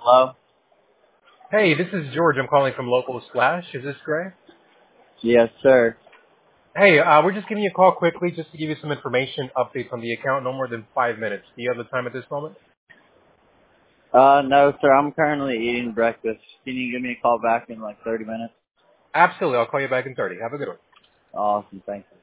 Hello? Hey, this is George. I'm calling from Local Splash. Is this Gray? Yes, sir. Hey, we're just giving you a call quickly just to give you some information, updates on the account. No more than 5 minutes. Do you have the time at this moment? No, sir. I'm currently eating breakfast. Can you give me a call back in like 30 minutes? Absolutely. I'll call you back in 30. Have a good one. Awesome. Thank you.